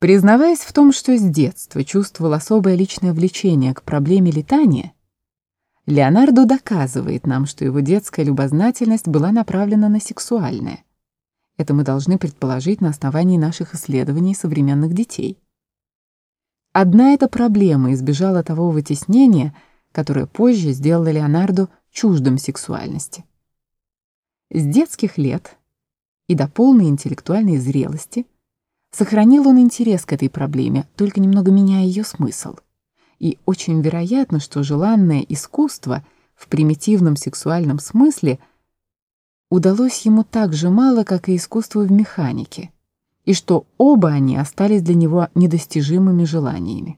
Признаваясь в том, что с детства чувствовал особое личное влечение к проблеме летания, Леонардо доказывает нам, что его детская любознательность была направлена на сексуальное. Это мы должны предположить на основании наших исследований современных детей. Одна эта проблема избежала того вытеснения, которое позже сделало Леонардо чуждым сексуальности. С детских лет и до полной интеллектуальной зрелости сохранил он интерес к этой проблеме, только немного меняя ее смысл. И очень вероятно, что желанное искусство в примитивном сексуальном смысле удалось ему так же мало, как и искусство в механике, и что оба они остались для него недостижимыми желаниями.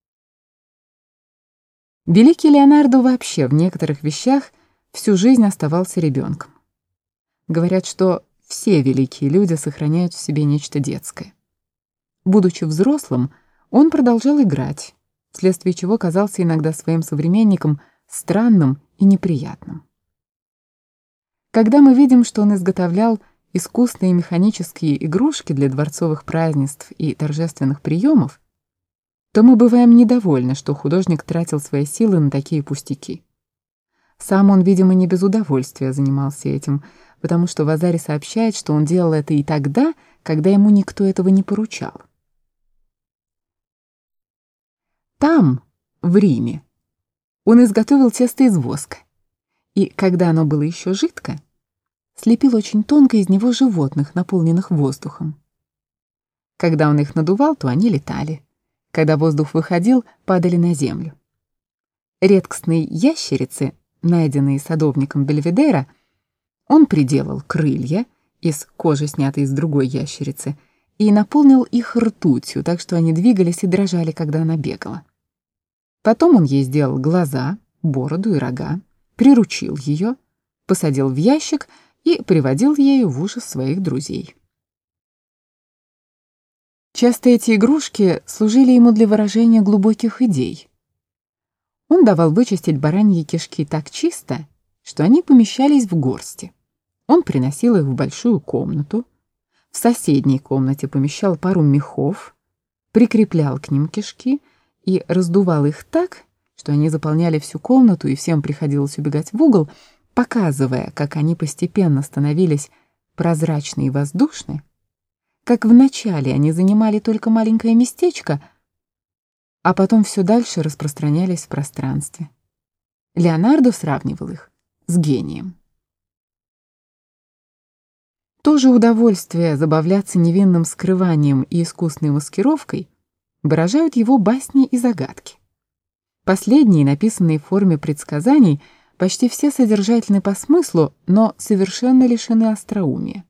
Великий Леонардо вообще в некоторых вещах всю жизнь оставался ребенком. Говорят, что все великие люди сохраняют в себе нечто детское. Будучи взрослым, он продолжал играть, вследствие чего казался иногда своим современникам странным и неприятным. Когда мы видим, что он изготовлял искусные механические игрушки для дворцовых празднеств и торжественных приемов, то мы бываем недовольны, что художник тратил свои силы на такие пустяки. Сам он, видимо, не без удовольствия занимался этим, потому что Вазари сообщает, что он делал это и тогда, когда ему никто этого не поручал. Там, в Риме, он изготовил тесто из воска, и, когда оно было еще жидко, слепил очень тонко из него животных, наполненных воздухом. Когда он их надувал, то они летали. Когда воздух выходил, падали на землю. Редкостные ящерицы, найденные садовником Бельведера, он приделал крылья из кожи, снятой из другой ящерицы, и наполнил их ртутью, так что они двигались и дрожали, когда она бегала. Потом он ей сделал глаза, бороду и рога, приручил ее, посадил в ящик и приводил ею в ужас своих друзей. Часто эти игрушки служили ему для выражения глубоких идей. Он давал вычистить бараньи кишки так чисто, что они помещались в горсти. Он приносил их в большую комнату, в соседней комнате помещал пару мехов, прикреплял к ним кишки и раздувал их так, что они заполняли всю комнату, и всем приходилось убегать в угол, показывая, как они постепенно становились прозрачны и воздушны, как вначале они занимали только маленькое местечко, а потом все дальше распространялись в пространстве. Леонардо сравнивал их с гением. То же удовольствие забавляться невинным скрыванием и искусной маскировкой выражают его басни и загадки. Последние, написанные в форме предсказаний, почти все содержательны по смыслу, но совершенно лишены остроумия.